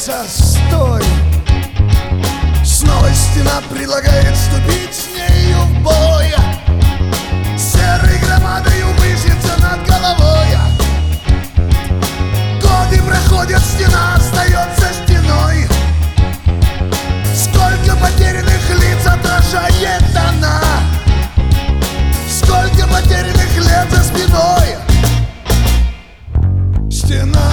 Солнце, стой! Снова стена предлагает вступить с нею в бой. Серой громадою высится над головой. Годы проходят, стена остается стеной. Сколько потерянных лиц отражает она, сколько потерянных лет за спиной. Стена,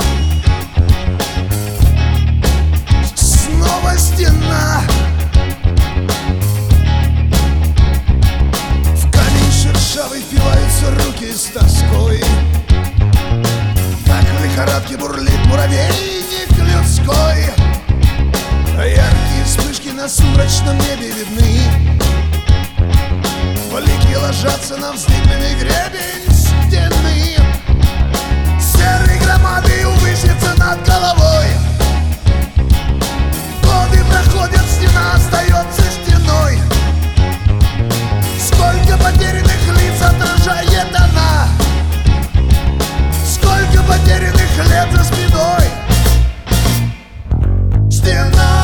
снова стена. В камень шершавый впиваются руки с тоской. Как в лихорадке бурлит муравейник людской. Яркие вспышки на сумрачном небе видны. Блики ложатся на вздыбленный гребень стены. Серой громадой высится над головой. Годы проходят, стена остается стеной. Сколько потерянных лиц отражает она, сколько потерянных лет за спиной. Стена.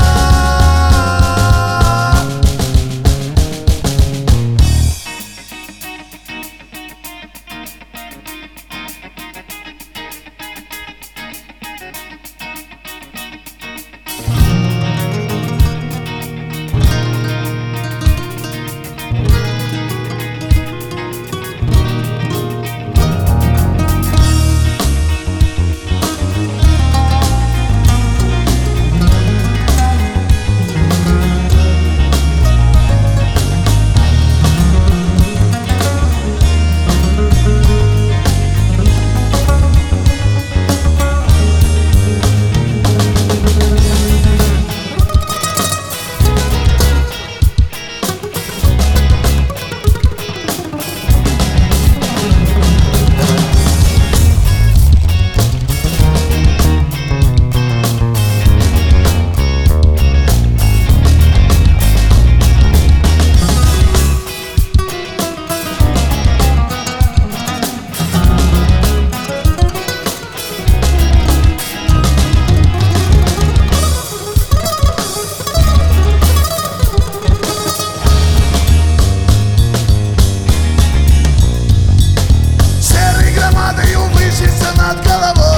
Высится над головой.